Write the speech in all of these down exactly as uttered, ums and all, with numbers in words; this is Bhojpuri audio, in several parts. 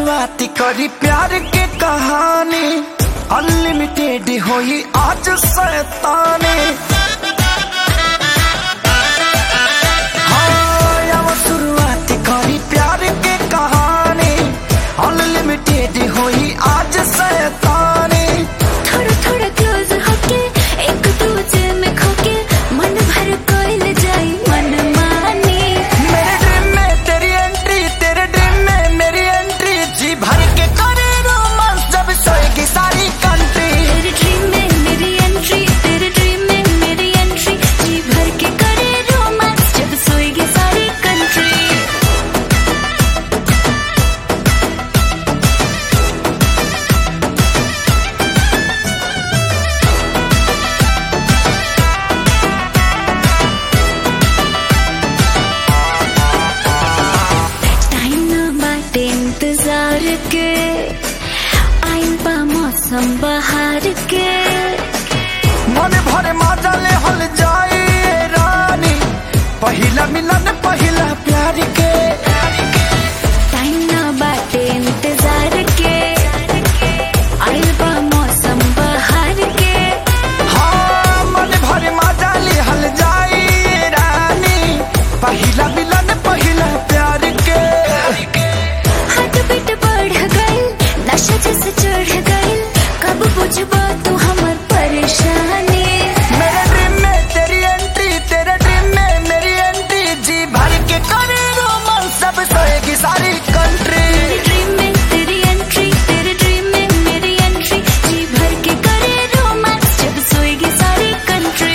शुरुआत करी प्यार के कहानी, अनलिमिटेड होई आज शैतानी। हाँ अब शुरुआत करी प्यार के कहानी, अनलिमिटेड होई आज शैतानी। थोड़ा थोड़ा क्लोज होके एक दूजे में खोके मन भर कोइल जाई मन मानी। मेरे ड्रीम में तेरी एंट्री, तेरे ड्रीम में मेरी एंट्री, जी भर के करे रोमांस जब सोएगी सारी कंट्री। तेरे ड्रीम में मेरी एंट्री, तेरे ड्रीम में मेरी एंट्री, जी भर के करे रोमांस जब सोएगी सारी कंट्री। इंतजार के आइल बा मौसम बहार के, मन भरे मजा ले हल जाए रानी, पहिला मिलन पहिला प्यार के। टाइम ना बाटे इंतजार के आइल बा मौसम बहार के। हाँ मन भरे मजा ले हल जाए रानी, पहिला मिलन पहिला प्यार के। बीट बढ़ गई नशा जैसे चढ़ गई, कब बुझबा तू हमर परेशानी। मेरे ड्रीम में तेरी एंट्री, तेरे ड्रीम में मेरी एंट्री, जी भर के करे रोमांस सब सोएगी सारी कंट्री। तेरे ड्रीम में तेरी एंट्री, तेरे ड्रीम में मेरी एंट्री, जी भर के करे रोमांस जब सोएगी सारी कंट्री।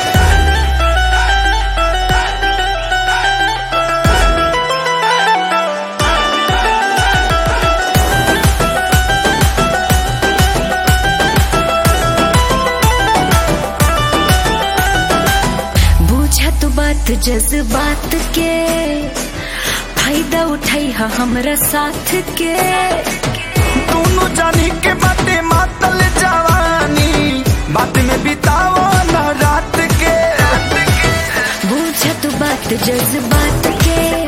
तू बात जज्बात के फायदा उठाई हा हमरा साथ के। दोनों जानी के बातें मातल जवानी, बात में बिताओ ना रात के। बूझा तू बात जज्बात के